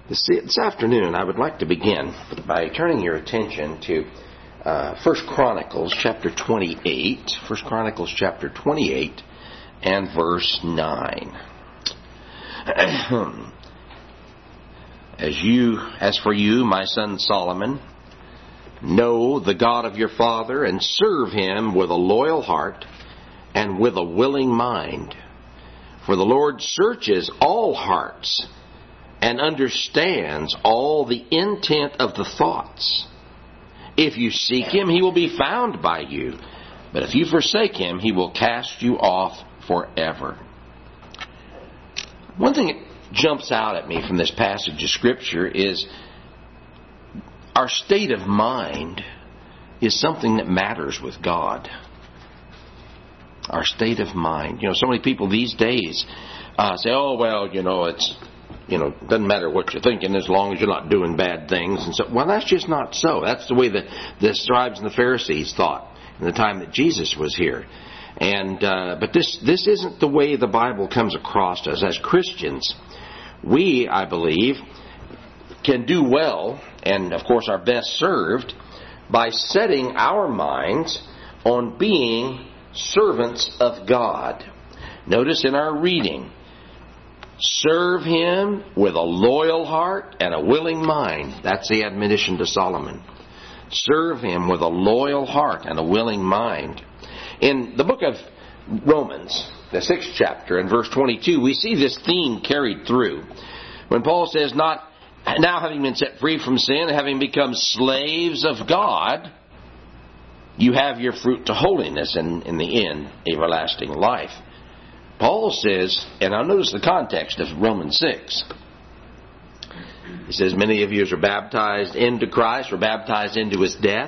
This afternoon, I would like to begin by turning your attention to 1 Chronicles chapter 28. 1 Chronicles chapter 28 and verse 9. As for you, my son Solomon, know the God of your father and serve him with a loyal heart and with a willing mind. For the Lord searches all hearts and understands all the intent of the thoughts. If you seek him, he will be found by you. But if you forsake him, he will cast you off forever. One thing that jumps out at me from this passage of Scripture is our state of mind is something that matters with God. Our state of mind. So many people these days say, it doesn't matter what you're thinking as long as you're not doing bad things. And so, well, that's just not so. That's the way the scribes and the Pharisees thought in the time that Jesus was here. But this isn't the way the Bible comes across to us. As Christians, we, I believe, can do well, and of course are best served, by setting our minds on being servants of God. Notice in our reading, serve him with a loyal heart and a willing mind. That's the admonition to Solomon. Serve him with a loyal heart and a willing mind. In the book of Romans, the 6th chapter, and verse 22, we see this theme carried through. When Paul says, now having been set free from sin, having become slaves of God, you have your fruit to holiness, and in the end, everlasting life. Paul says, and now notice the context of Romans 6. He says, many of you are baptized into Christ, were baptized into his death.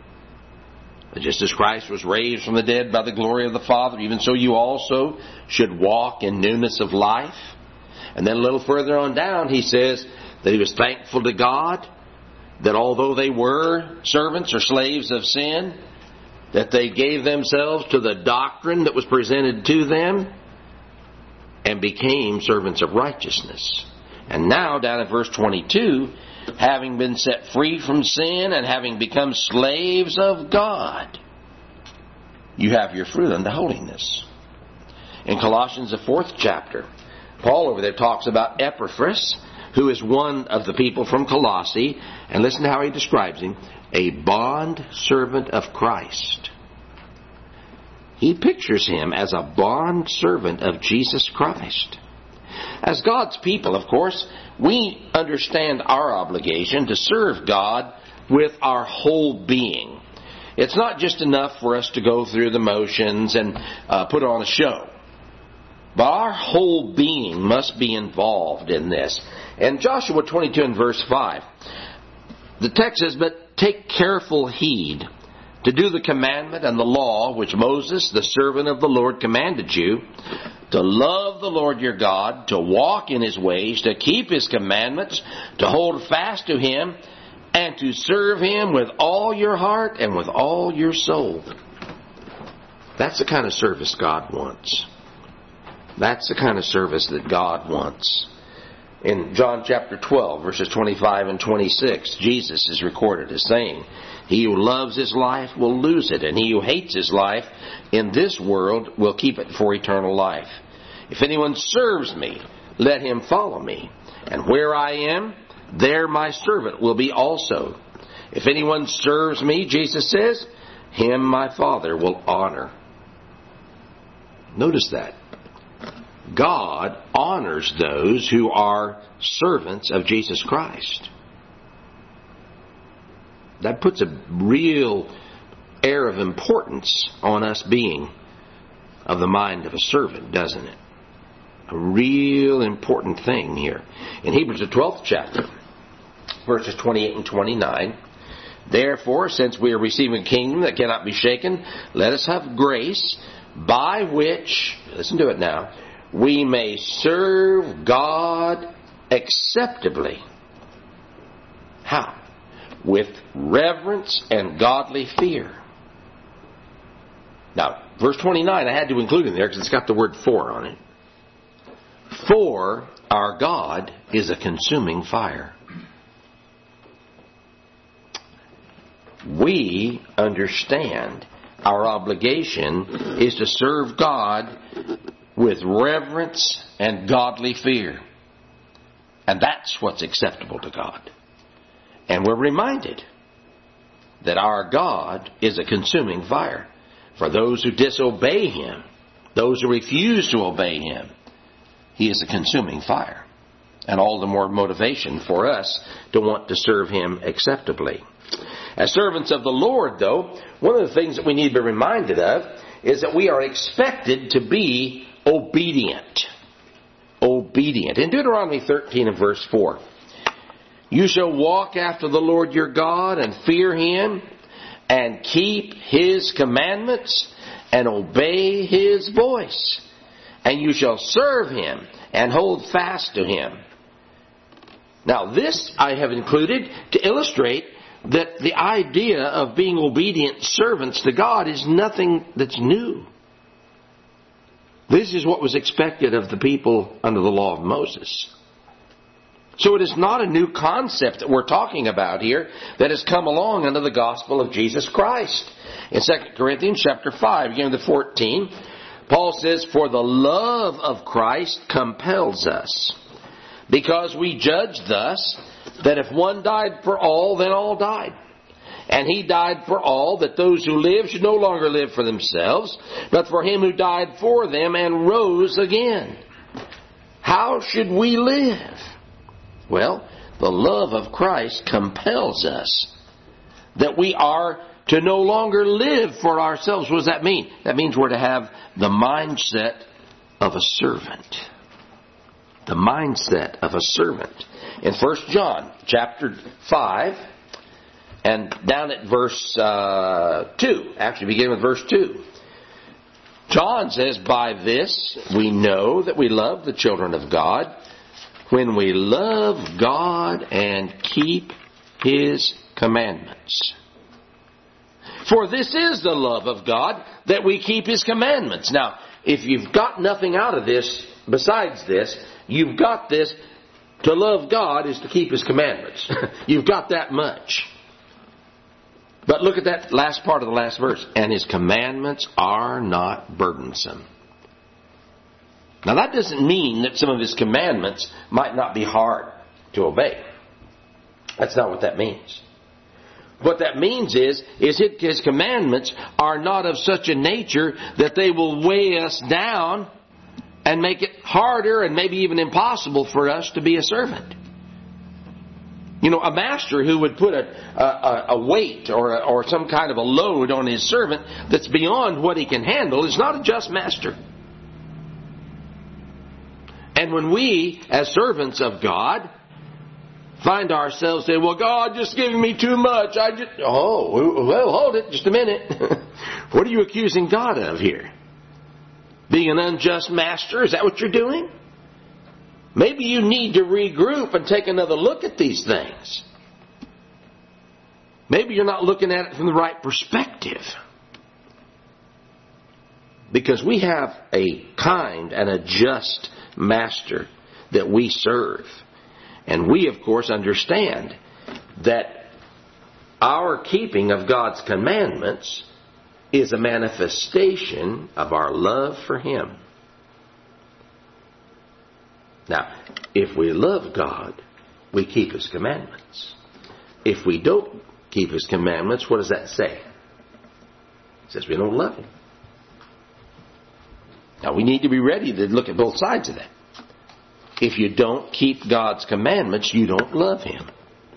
Just as Christ was raised from the dead by the glory of the Father, even so you also should walk in newness of life. And then a little further on down, he says that he was thankful to God that although they were servants or slaves of sin, that they gave themselves to the doctrine that was presented to them and became servants of righteousness. And now, down at verse 22, having been set free from sin and having become slaves of God, you have your fruit unto holiness. In Colossians, the 4th chapter, Paul over there talks about Epaphras, who is one of the people from Colossae, and listen to how he describes him, a bond servant of Christ. He pictures him as a bond servant of Jesus Christ. As God's people, of course, we understand our obligation to serve God with our whole being. It's not just enough for us to go through the motions and put on a show. But our whole being must be involved in this. In Joshua 22 and verse 5, the text says, but take careful heed to do the commandment and the law which Moses, the servant of the Lord, commanded you, to love the Lord your God, to walk in his ways, to keep his commandments, to hold fast to him, and to serve him with all your heart and with all your soul. That's the kind of service God wants. That's the kind of service that God wants. In John chapter 12, verses 25 and 26, Jesus is recorded as saying, he who loves his life will lose it, and he who hates his life in this world will keep it for eternal life. If anyone serves me, let him follow me. And where I am, there my servant will be also. If anyone serves me, Jesus says, him my Father will honor. Notice that. God honors those who are servants of Jesus Christ. That puts a real air of importance on us being of the mind of a servant, doesn't it? A real important thing here. In Hebrews, the 12th chapter, verses 28 and 29, therefore, since we are receiving a kingdom that cannot be shaken, let us have grace by which, listen to it now, we may serve God acceptably. How? With reverence and godly fear. Now, verse 29, I had to include in there because it's got the word for on it. For our God is a consuming fire. We understand our obligation is to serve God with reverence and godly fear. And that's what's acceptable to God. And we're reminded that our God is a consuming fire. For those who disobey Him, those who refuse to obey Him, He is a consuming fire. And all the more motivation for us to want to serve Him acceptably. As servants of the Lord, though, one of the things that we need to be reminded of is that we are expected to be obedient. Obedient. In Deuteronomy 13 and verse 4, you shall walk after the Lord your God and fear Him and keep His commandments and obey His voice. And you shall serve Him and hold fast to Him. Now this I have included to illustrate that the idea of being obedient servants to God is nothing that's new. This is what was expected of the people under the law of Moses. So it is not a new concept that we're talking about here that has come along under the gospel of Jesus Christ. In 2 Corinthians chapter 5, beginning with 14, Paul says, for the love of Christ compels us, because we judge thus, that if one died for all, then all died. And He died for all, that those who live should no longer live for themselves, but for Him who died for them and rose again. How should we live? Well, the love of Christ compels us that we are to no longer live for ourselves. What does that mean? That means we're to have the mindset of a servant. The mindset of a servant. In 1 John chapter 5 and down at verse 2, actually beginning with verse 2, John says, by this we know that we love the children of God, when we love God and keep His commandments. For this is the love of God, that we keep His commandments. Now, if you've got nothing out of this besides this, you've got this: to love God is to keep His commandments. You've got that much. But look at that last part of the last verse. And His commandments are not burdensome. Now that doesn't mean that some of His commandments might not be hard to obey. That's not what that means. What that means is His commandments are not of such a nature that they will weigh us down and make it harder and maybe even impossible for us to be a servant. You know, a master who would put a weight or some kind of a load on his servant that's beyond what he can handle is not a just master. And when we, as servants of God, find ourselves saying, well, God just giving me too much. Well, hold it just a minute. What are you accusing God of here? Being an unjust master? Is that what you're doing? Maybe you need to regroup and take another look at these things. Maybe you're not looking at it from the right perspective. Because we have a kind and a just master that we serve. And we, of course, understand that our keeping of God's commandments is a manifestation of our love for Him. Now, if we love God, we keep His commandments. If we don't keep His commandments, what does that say? It says we don't love Him. Now, we need to be ready to look at both sides of that. If you don't keep God's commandments, you don't love Him.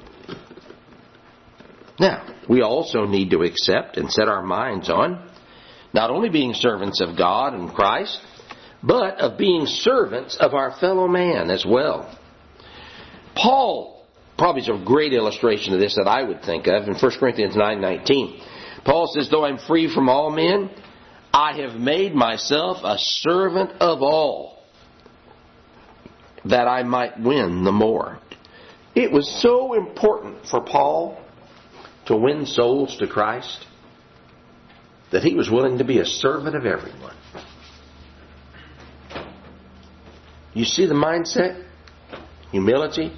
Now, we also need to accept and set our minds on not only being servants of God and Christ, but of being servants of our fellow man as well. Paul probably is a great illustration of this that I would think of in 1 Corinthians 9:19. Paul says, though I'm free from all men, I have made myself a servant of all, that I might win the more. It was so important for Paul to win souls to Christ that he was willing to be a servant of everyone. You see the mindset? Humility.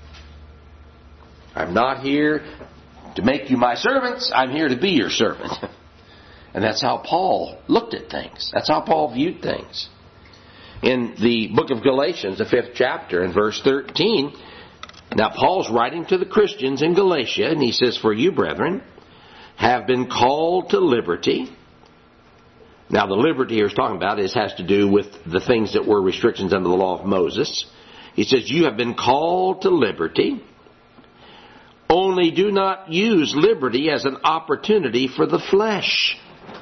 I'm not here to make you my servants. I'm here to be your servant. And that's how Paul looked at things. That's how Paul viewed things. In the book of Galatians, the 5th chapter, in verse 13, now Paul's writing to the Christians in Galatia, and he says, "For you, brethren, have been called to liberty." Now the liberty here he's talking about has to do with the things that were restrictions under the law of Moses. He says, "You have been called to liberty. Only do not use liberty as an opportunity for the flesh."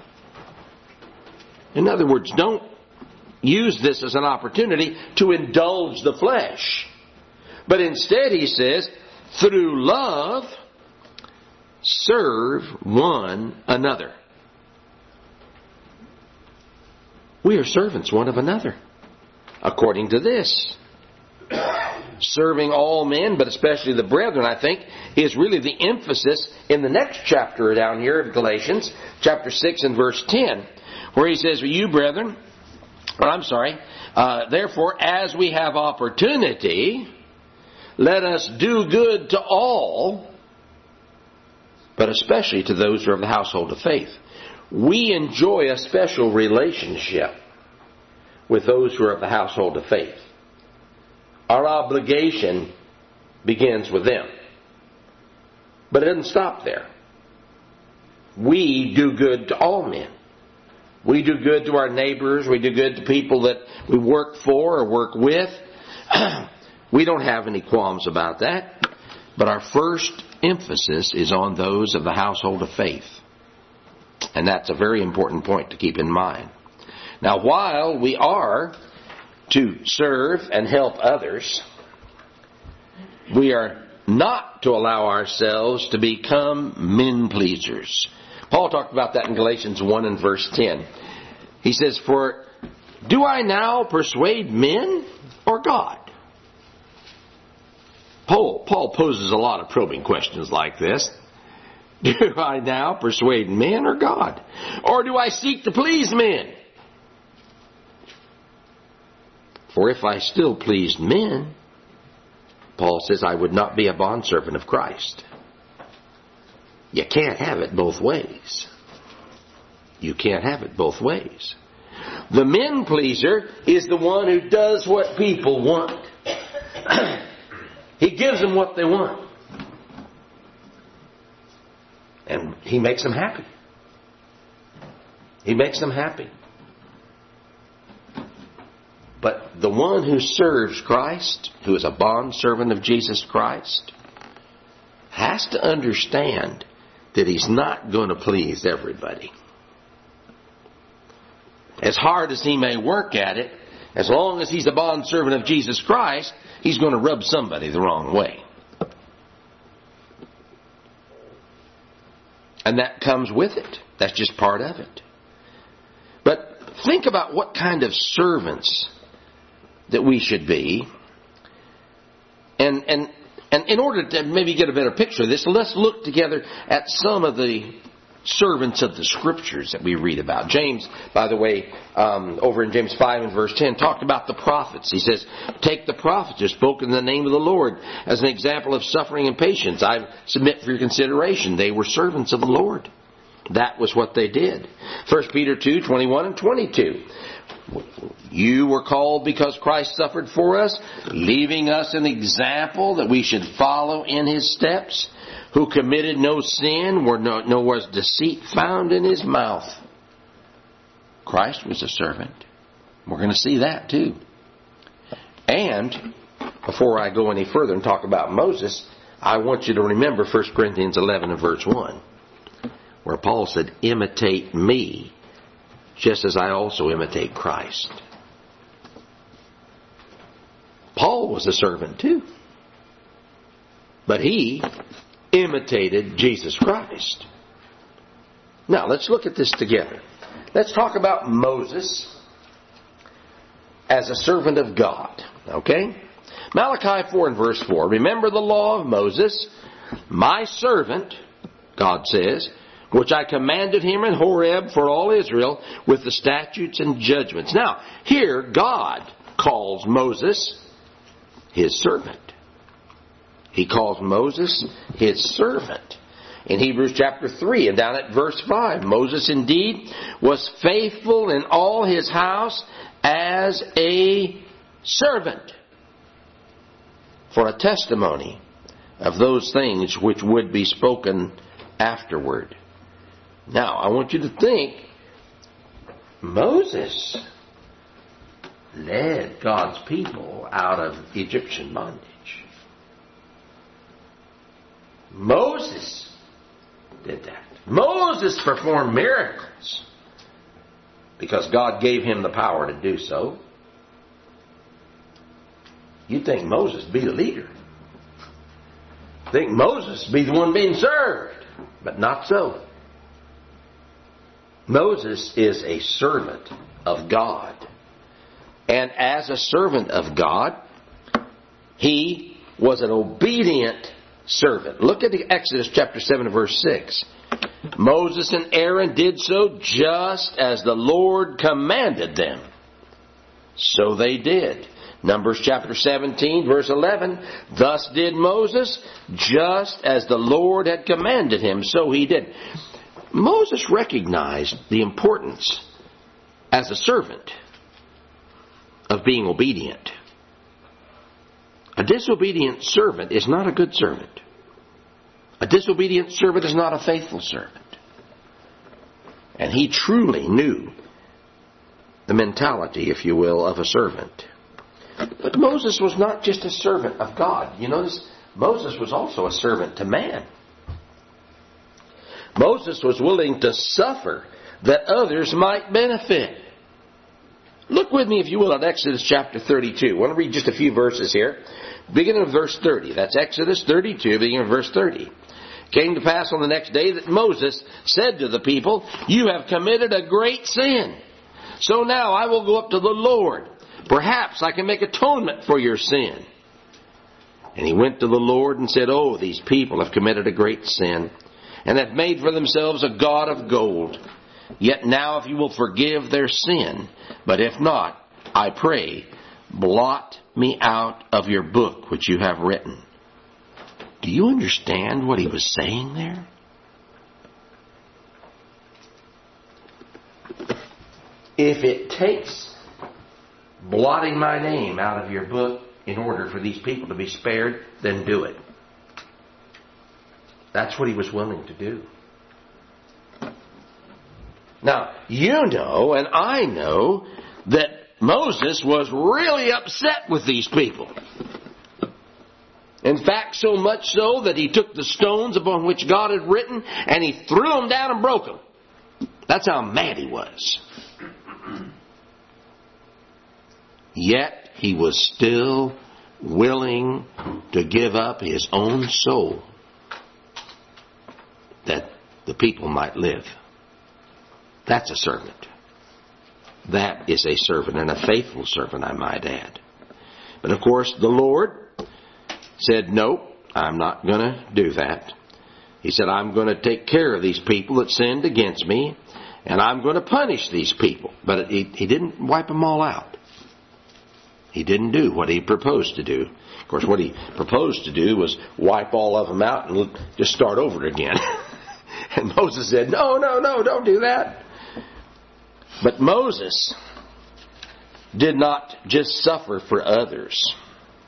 In other words, don't use this as an opportunity to indulge the flesh. But instead, he says, through love, serve one another. We are servants one of another, according to this. Serving all men, but especially the brethren, I think, is really the emphasis in the next chapter down here of Galatians, chapter 6 and verse 10, where he says, "You brethren, therefore, as we have opportunity, let us do good to all, but especially to those who are of the household of faith." We enjoy a special relationship with those who are of the household of faith. Our obligation begins with them. But it doesn't stop there. We do good to all men. We do good to our neighbors. We do good to people that we work for or work with. We don't have any qualms about that. But our first emphasis is on those of the household of faith. And that's a very important point to keep in mind. Now, while we are to serve and help others, we are not to allow ourselves to become men pleasers. Paul talked about that in Galatians 1 and verse 10. He says, "For do I now persuade men or God?" Paul poses a lot of probing questions like this. Do I now persuade men or God? Or do I seek to please men? For if I still pleased men, Paul says, I would not be a bondservant of Christ. You can't have it both ways. You can't have it both ways. The men pleaser is the one who does what people want. He gives them what they want. And he makes them happy. He makes them happy. But the one who serves Christ, who is a bondservant of Jesus Christ, has to understand that he's not going to please everybody. As hard as he may work at it, as long as he's a bondservant of Jesus Christ, he's going to rub somebody the wrong way. And that comes with it. That's just part of it. But think about what kind of servants that we should be. And in order to maybe get a better picture of this, let's look together at some of the servants of the Scriptures that we read about. James, by the way, over in James 5 and verse 10, talked about the prophets. He says, take the prophets who spoke in the name of the Lord as an example of suffering and patience. I submit for your consideration. They were servants of the Lord. That was what they did. 1 Peter 2, 21 and 22. You were called because Christ suffered for us, leaving us an example that we should follow in His steps, who committed no sin, nor was deceit found in His mouth. Christ was a servant. We're going to see that too. And before I go any further and talk about Moses, I want you to remember 1 Corinthians 11 and verse 1, where Paul said, imitate me, just as I also imitate Christ. Paul was a servant too. But he imitated Jesus Christ. Now, let's look at this together. Let's talk about Moses as a servant of God. Okay? Malachi 4 and verse 4. Remember the law of Moses, my servant, God says, which I commanded him in Horeb for all Israel with the statutes and judgments. Now, here God calls Moses his servant. He calls Moses his servant. In Hebrews chapter 3 and down at verse 5, Moses indeed was faithful in all his house as a servant, for a testimony of those things which would be spoken afterward. Now, I want you to think, Moses led God's people out of Egyptian bondage. Moses did that. Moses performed miracles because God gave him the power to do so. You'd think Moses would be the leader. Think Moses would be the one being served. But not so. Moses is a servant of God. And as a servant of God, he was an obedient servant. Look at the Exodus chapter 7 verse 6. Moses and Aaron did so just as the Lord commanded them. So they did. Numbers chapter 17 verse 11. Thus did Moses, just as the Lord had commanded him, so he did. Moses recognized the importance as a servant of being obedient. A disobedient servant is not a good servant. A disobedient servant is not a faithful servant. And he truly knew the mentality, if you will, of a servant. But Moses was not just a servant of God. You notice, Moses was also a servant to man. Moses was willing to suffer that others might benefit. Look with me, if you will, at Exodus chapter 32. I want to read just a few verses here. Beginning of verse 30. That's Exodus 32, beginning of verse 30. Came to pass on the next day that Moses said to the people, "You have committed a great sin. So now I will go up to the Lord. Perhaps I can make atonement for your sin." And he went to the Lord and said, "Oh, these people have committed a great sin, and have made for themselves a god of gold. Yet now if you will forgive their sin, but if not, I pray, blot me out of your book which you have written." Do you understand what he was saying there? If it takes blotting my name out of your book in order for these people to be spared, then do it. That's what he was willing to do. Now, you know and I know that Moses was really upset with these people. In fact, so much so that he took the stones upon which God had written and he threw them down and broke them. That's how mad he was. Yet he was still willing to give up his own soul that the people might live. That's a servant. That is a servant, and a faithful servant, I might add. But of course, the Lord said, "Nope, I'm not going to do that." He said, "I'm going to take care of these people that sinned against me, and I'm going to punish these people." But he didn't wipe them all out. He didn't do what he proposed to do. Of course, what he proposed to do was wipe all of them out and just start over again. And Moses said, no, don't do that. But Moses did not just suffer for others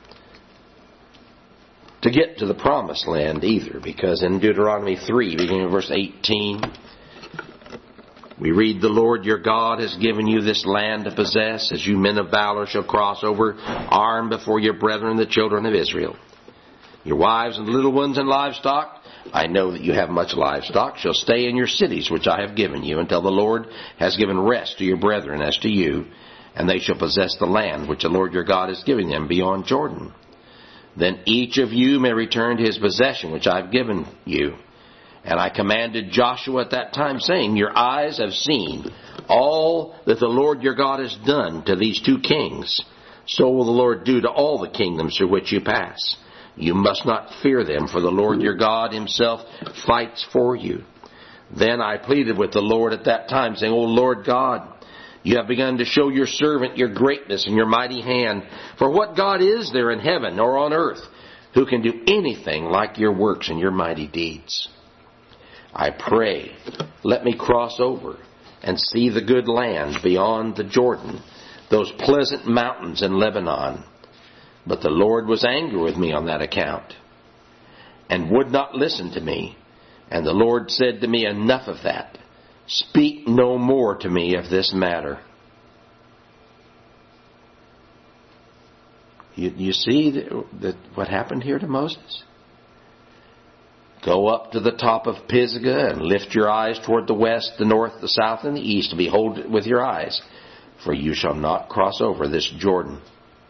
to get to the promised land either, because in Deuteronomy 3, beginning of verse 18, we read, "The Lord your God has given you this land to possess, as you men of valor shall cross over armed before your brethren, the children of Israel. Your wives and little ones and livestock, I know that you have much livestock, shall stay in your cities which I have given you, until the Lord has given rest to your brethren as to you, and they shall possess the land which the Lord your God is giving them beyond Jordan. Then each of you may return to his possession which I have given you. And I commanded Joshua at that time, saying, Your eyes have seen all that the Lord your God has done to these two kings. So will the Lord do to all the kingdoms through which you pass. You must not fear them, for the Lord your God himself fights for you. Then I pleaded with the Lord at that time, saying, O Lord God, You have begun to show your servant your greatness and your mighty hand. For what God is there in heaven or on earth who can do anything like your works and your mighty deeds? I pray, let me cross over and see the good land beyond the Jordan, those pleasant mountains in Lebanon. But the Lord was angry with me on that account, and would not listen to me. And the Lord said to me, enough of that. Speak no more to me of this matter. You see what happened here to Moses? Go up to the top of Pisgah and lift your eyes toward the west, the north, the south, and the east, and behold it with your eyes, for you shall not cross over this Jordan.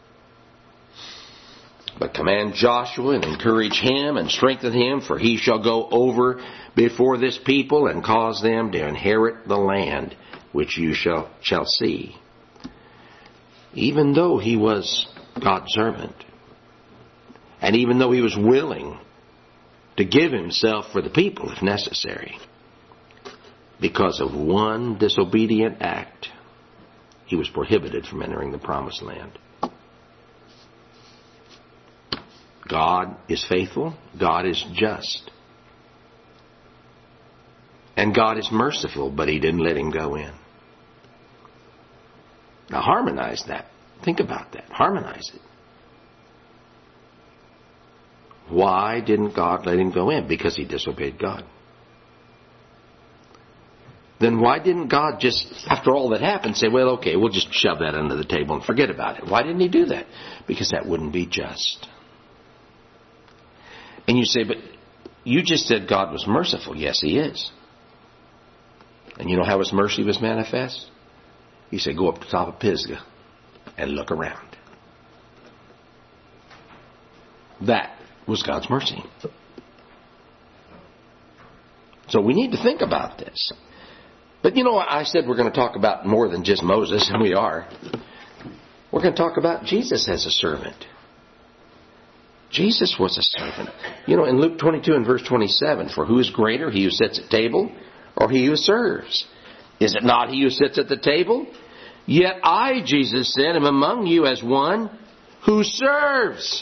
But command Joshua and encourage him and strengthen him, for he shall go over before this people and cause them to inherit the land which you shall see. Even though he was God's servant, and even though he was willing to give himself for the people if necessary, because of one disobedient act, he was prohibited from entering the promised land. God is faithful. God is just. And God is merciful, but he didn't let him go in. Now harmonize that. Think about that. Harmonize it. Why didn't God let him go in? Because he disobeyed God. Then why didn't God just, after all that happened, say, well, okay, we'll just shove that under the table and forget about it? Why didn't he do that? Because that wouldn't be just. And you say, but you just said God was merciful. Yes, he is. And you know how his mercy was manifest? He said, go up to the top of Pisgah and look around. That was God's mercy. So we need to think about this. But you know, I said we're going to talk about more than just Moses, and we are. We're going to talk about Jesus as a servant. Jesus was a servant. You know, in Luke 22 and verse 27, for who is greater, he who sits at table or he who serves? Is it not he who sits at the table? Yet I, Jesus said, am among you as one who serves.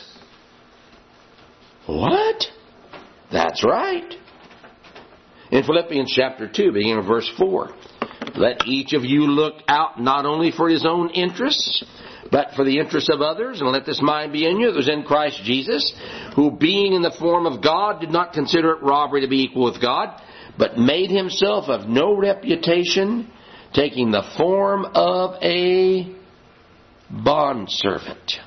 What? That's right. In Philippians chapter 2, beginning with verse 4, let each of you look out not only for his own interests, but for the interests of others, and let this mind be in you that was in Christ Jesus, who being in the form of God did not consider it robbery to be equal with God, but made himself of no reputation, taking the form of a bondservant,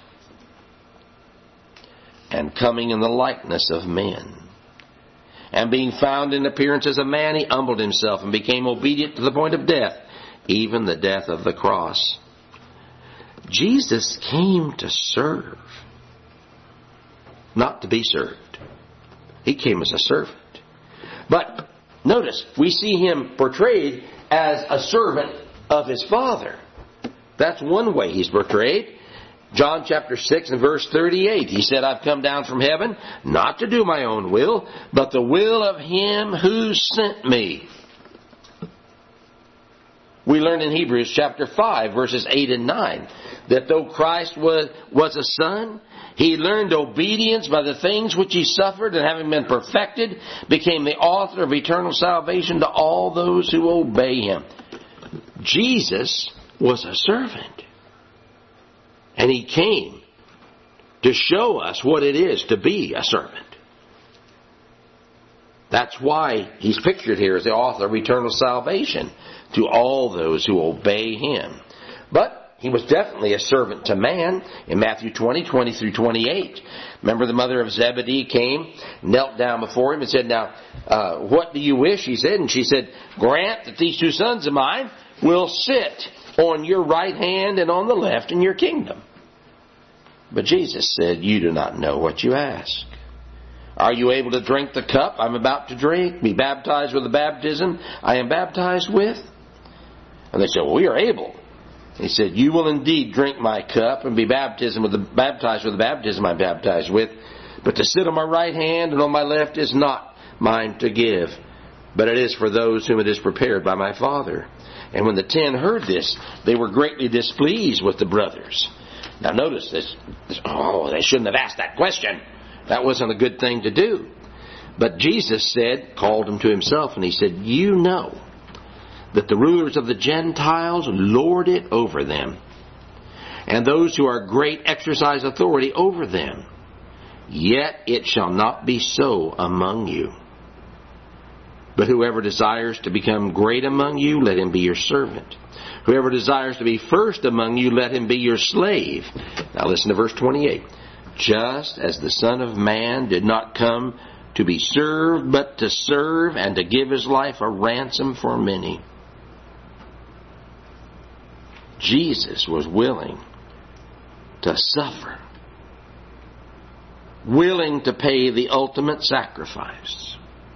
and coming in the likeness of men. And being found in appearance as a man, he humbled himself and became obedient to the point of death, even the death of the cross. Jesus came to serve, not to be served. He came as a servant. But notice, we see him portrayed as a servant of his Father. That's one way he's portrayed. John chapter 6 and verse 38, he said, I've come down from heaven not to do my own will, but the will of him who sent me. We learn in Hebrews chapter 5 verses 8 and 9 that though Christ was a son, he learned obedience by the things which he suffered, and having been perfected, became the author of eternal salvation to all those who obey him. Jesus was a servant. And he came to show us what it is to be a servant. That's why he's pictured here as the author of eternal salvation to all those who obey him. But he was definitely a servant to man in Matthew 20 through 28. Remember the mother of Zebedee came, knelt down before him and said, now, what do you wish? He said, and she said, grant that these two sons of mine will sit on your right hand and on the left in your kingdom. But Jesus said, you do not know what you ask. Are you able to drink the cup I'm about to drink, be baptized with the baptism I am baptized with? And they said, well, we are able. He said, you will indeed drink my cup and be baptized with the baptism I'm baptized with. But to sit on my right hand and on my left is not mine to give, but it is for those whom it is prepared by my Father. And when the 10 heard this, they were greatly displeased with the brothers. Now notice this. Oh, they shouldn't have asked that question. That wasn't a good thing to do. But Jesus called them to himself, and he said, you know that the rulers of the Gentiles lord it over them, and those who are great exercise authority over them. Yet it shall not be so among you. But whoever desires to become great among you, let him be your servant. Whoever desires to be first among you, let him be your slave. Now listen to verse 28. Just as the Son of Man did not come to be served, but to serve and to give his life a ransom for many. Jesus was willing to suffer, willing to pay the ultimate sacrifice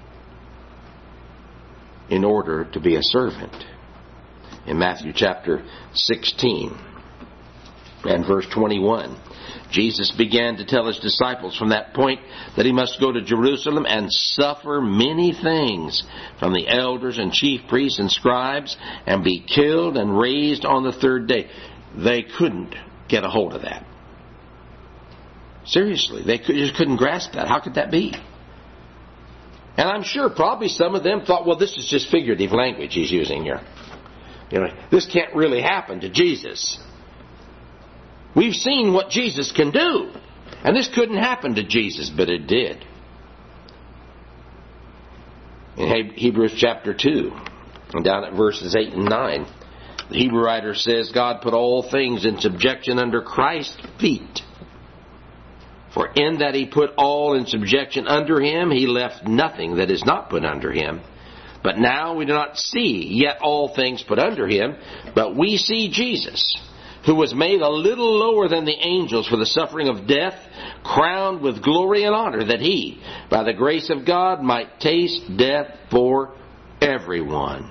in order to be a servant. In Matthew chapter 16 and verse 21, Jesus began to tell his disciples from that point that he must go to Jerusalem and suffer many things from the elders and chief priests and scribes and be killed and raised on the third day. They couldn't get a hold of that. Seriously, they just couldn't grasp that. How could that be? And I'm sure probably some of them thought, well, this is just figurative language he's using here. This can't really happen to Jesus. We've seen what Jesus can do. And this couldn't happen to Jesus, but it did. In Hebrews chapter 2, and down at verses 8 and 9, the Hebrew writer says, God put all things in subjection under Christ's feet. For in that he put all in subjection under him, he left nothing that is not put under him. But now we do not see yet all things put under him, but we see Jesus, who was made a little lower than the angels for the suffering of death, crowned with glory and honor, that he, by the grace of God, might taste death for everyone.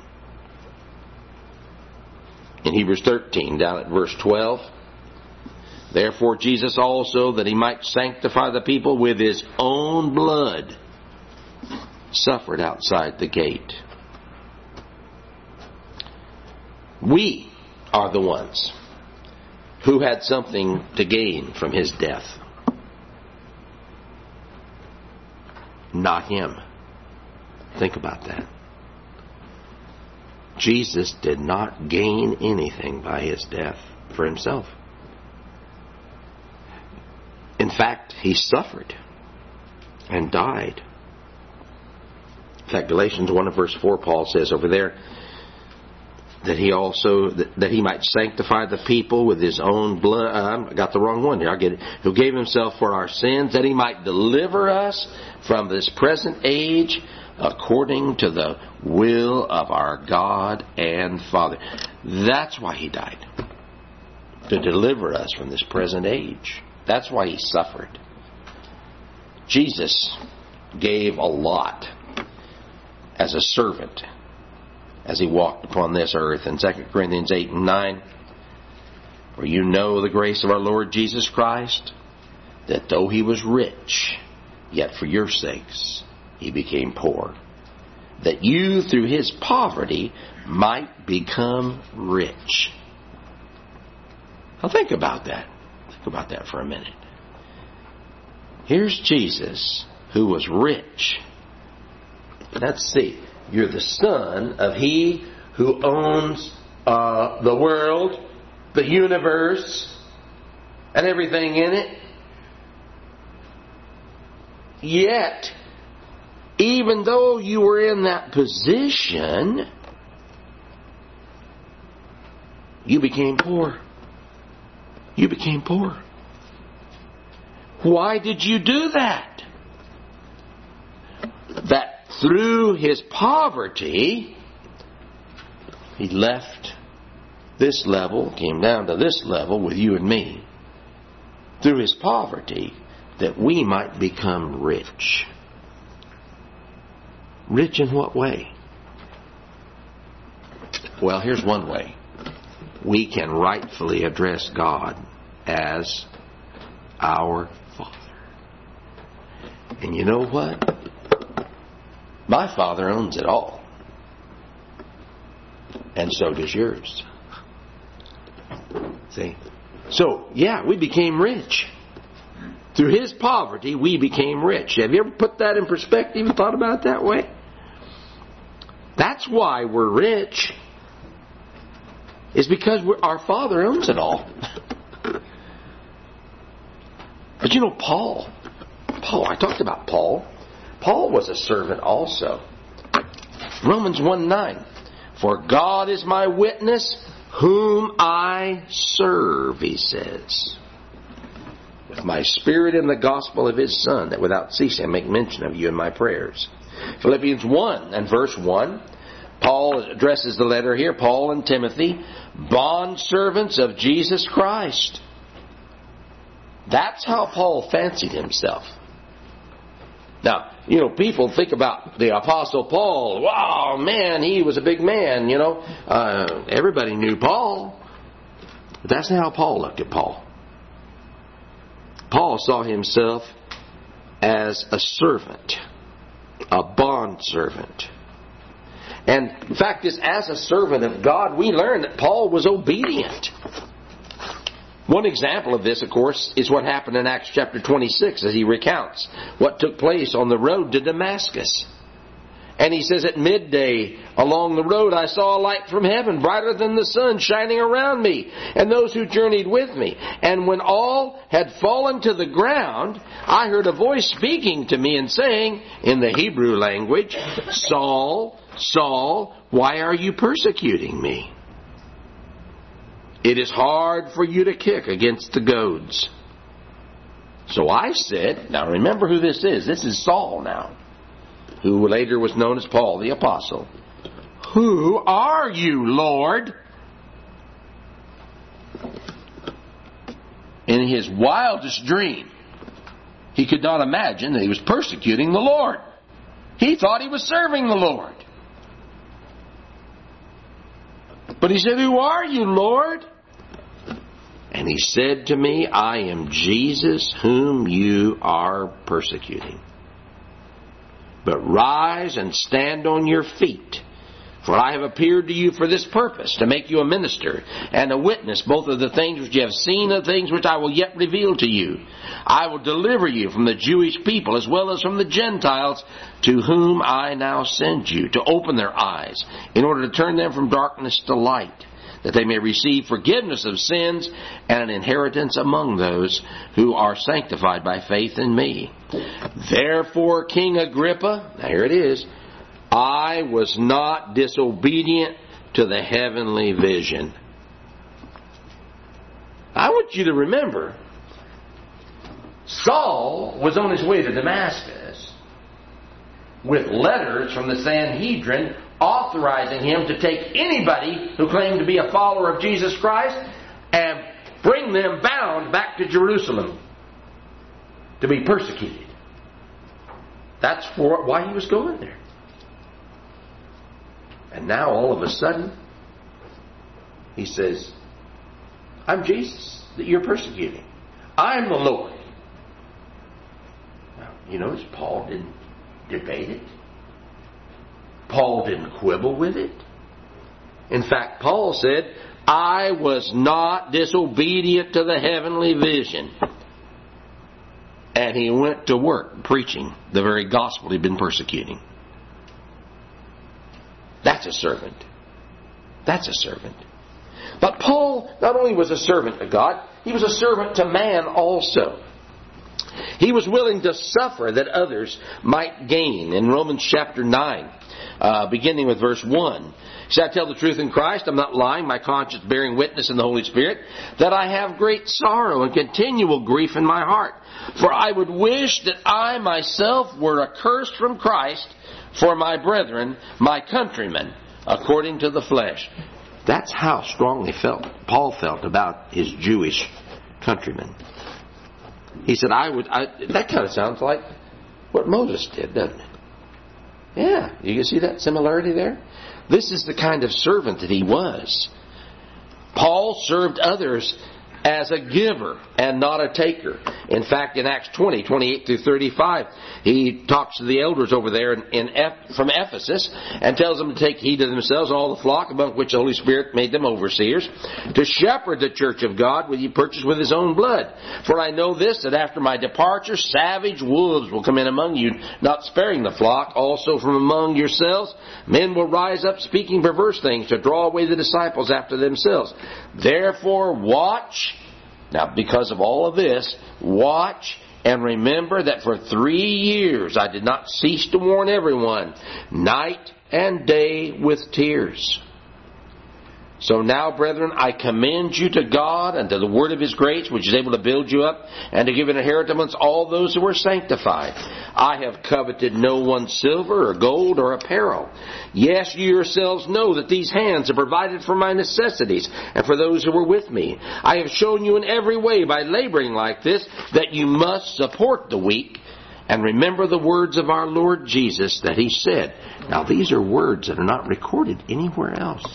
In Hebrews 13, down at verse 12, therefore Jesus also, that he might sanctify the people with his own blood, suffered outside the gate. We are the ones who had something to gain from his death. Not him. Think about that. Jesus did not gain anything by his death for himself. In fact, he suffered and died. In fact, Galatians 1 and verse 4, Paul says over there, that he might sanctify the people with his own blood. I got the wrong one here. I'll get it. Who gave himself for our sins, that he might deliver us from this present age according to the will of our God and Father. That's why he died. To deliver us from this present age. That's why he suffered. Jesus gave a lot as a servant as he walked upon this earth. In 2 Corinthians 8 and 9, for you know the grace of our Lord Jesus Christ, that though he was rich, yet for your sakes he became poor, that you through his poverty might become rich. Now think about that. Think about that for a minute. Here's Jesus, who was rich. Let's see. You're the son of he who owns the world, the universe, and everything in it. Yet, even though you were in that position, you became poor. You became poor. Why did you do that? That through his poverty, he left this level, came down to this level with you and me. Through his poverty, that we might become rich. Rich in what way? Well, here's one way. We can rightfully address God as our Father. And you know what? My Father owns it all. And so does yours. See? So, yeah, we became rich. Through his poverty, we became rich. Have you ever put that in perspective and thought about it that way? That's why we're rich. It's because our Father owns it all. But you know, Paul, I talked about Paul. Paul was a servant also. Romans 1:9. For God is my witness, whom I serve, he says, with my spirit in the gospel of his Son, that without ceasing I make mention of you in my prayers. Philippians 1 and verse 1, Paul addresses the letter here, Paul and Timothy, bondservants of Jesus Christ. That's how Paul fancied himself. Now, you know, people think about the Apostle Paul. Wow, man, he was a big man, you know. Everybody knew Paul. But that's not how Paul looked at Paul. Paul saw himself as a servant, a bondservant. And the fact is, as a servant of God, we learn that Paul was obedient. One example of this, of course, is what happened in Acts chapter 26 as he recounts what took place on the road to Damascus. And he says, at midday along the road I saw a light from heaven, brighter than the sun, shining around me and those who journeyed with me. And when all had fallen to the ground, I heard a voice speaking to me and saying, in the Hebrew language, Saul, Saul, why are you persecuting me? It is hard for you to kick against the goads. So I said, now remember who this is. This is Saul now, who later was known as Paul the Apostle. Who are you, Lord? In his wildest dream, he could not imagine that he was persecuting the Lord. He thought he was serving the Lord. But he said, who are you, Lord? And he said to me, I am Jesus whom you are persecuting. But rise and stand on your feet. For I have appeared to you for this purpose, to make you a minister and a witness both of the things which you have seen and the things which I will yet reveal to you. I will deliver you from the Jewish people as well as from the Gentiles, to whom I now send you, to open their eyes, in order to turn them from darkness to light, that they may receive forgiveness of sins and an inheritance among those who are sanctified by faith in me. Therefore, King Agrippa, now here it is, I was not disobedient to the heavenly vision. I want you to remember, Saul was on his way to Damascus with letters from the Sanhedrin authorizing him to take anybody who claimed to be a follower of Jesus Christ and bring them bound back to Jerusalem to be persecuted. That's why he was going there. And now all of a sudden, he says, I'm Jesus that you're persecuting. I'm the Lord. Now, you notice Paul didn't debate it. Paul didn't quibble with it. In fact, Paul said, I was not disobedient to the heavenly vision. And he went to work preaching the very gospel he'd been persecuting. That's a servant. That's a servant. But Paul not only was a servant to God, he was a servant to man also. He was willing to suffer that others might gain. In Romans chapter 9, beginning with verse 1, he said, I tell the truth in Christ, I'm not lying, my conscience bearing witness in the Holy Spirit, that I have great sorrow and continual grief in my heart. For I would wish that I myself were accursed from Christ for my brethren, my countrymen, according to the flesh. That's how strongly Paul felt about his Jewish countrymen. He said, that kind of sounds like what Moses did, doesn't it? Yeah, you can see that similarity there? This is the kind of servant that he was. Paul served others as a giver and not a taker. In fact, in Acts 20, 28 through 35, he talks to the elders over there from Ephesus and tells them to take heed to themselves and all the flock among which the Holy Spirit made them overseers, to shepherd the church of God which he purchased with his own blood. For I know this, that after my departure, savage wolves will come in among you, not sparing the flock. Also from among yourselves, men will rise up speaking perverse things to draw away the disciples after themselves. Therefore watch. Now, because of all of this, watch and remember that for 3 years I did not cease to warn everyone, night and day with tears. So now, brethren, I commend you to God and to the word of His grace, which is able to build you up and to give an inheritance all those who are sanctified. I have coveted no one's silver or gold or apparel. Yes, you yourselves know that these hands have provided for my necessities and for those who were with me. I have shown you in every way by laboring like this that you must support the weak. And remember the words of our Lord Jesus that He said. Now, these are words that are not recorded anywhere else.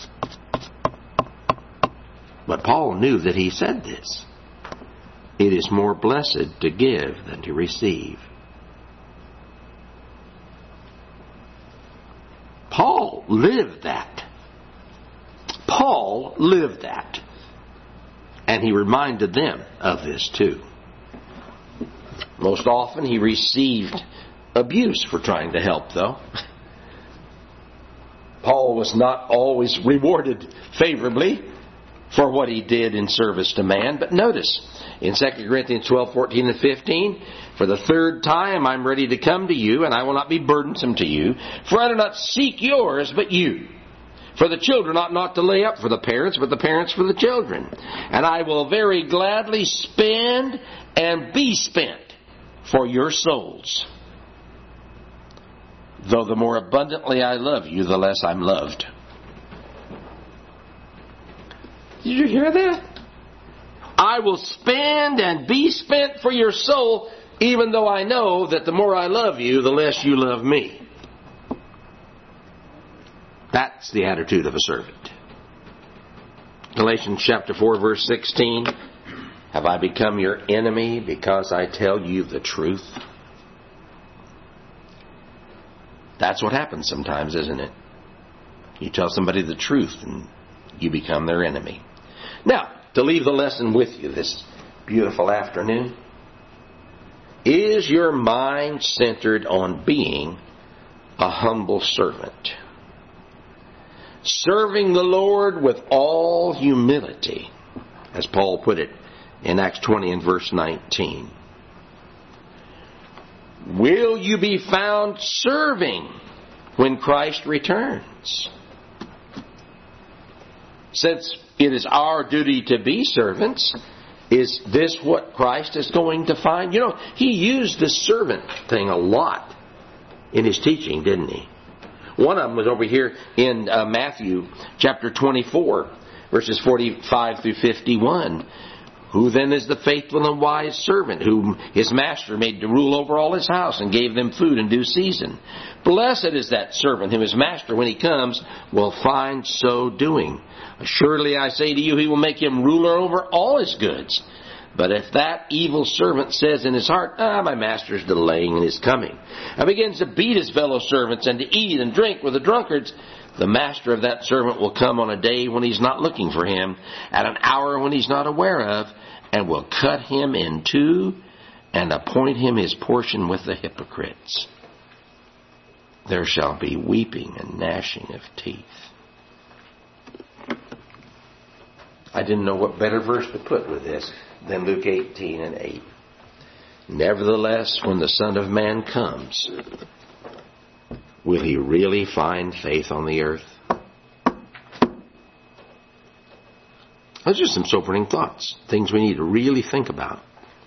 But Paul knew that he said this. It is more blessed to give than to receive. Paul lived that. Paul lived that. And he reminded them of this too. Most often he received abuse for trying to help, though. Paul was not always rewarded favorably for what he did in service to man. But notice, in 2 Corinthians 12, 14 and 15, for the third time I'm ready to come to you, and I will not be burdensome to you, for I do not seek yours, but you. For the children ought not to lay up for the parents, but the parents for the children. And I will very gladly spend and be spent for your souls. Though the more abundantly I love you, the less I'm loved. Did you hear that? I will spend and be spent for your soul, even though I know that the more I love you, the less you love me. That's the attitude of a servant. Galatians chapter 4, verse 16. Have I become your enemy because I tell you the truth? That's what happens sometimes, isn't it? You tell somebody the truth and you become their enemy. Now, to leave the lesson with you this beautiful afternoon, is your mind centered on being a humble servant? Serving the Lord with all humility, as Paul put it in Acts 20 and verse 19. Will you be found serving when Christ returns? Since it is our duty to be servants, is this what Christ is going to find? You know, He used the servant thing a lot in His teaching, didn't He? One of them was over here in Matthew chapter 24, verses 45 through 51. Who then is the faithful and wise servant, whom his master made to rule over all his house and gave them food in due season? Blessed is that servant whom his master, when he comes, will find so doing. Surely I say to you, he will make him ruler over all his goods. But if that evil servant says in his heart, my master's delaying in his coming, and begins to beat his fellow servants and to eat and drink with the drunkards, the master of that servant will come on a day when he's not looking for him, at an hour when he's not aware of, and will cut him in two and appoint him his portion with the hypocrites. There shall be weeping and gnashing of teeth. I didn't know what better verse to put with this than Luke 18 and 8. Nevertheless, when the Son of Man comes, will He really find faith on the earth? Those are some sobering thoughts, things we need to really think about.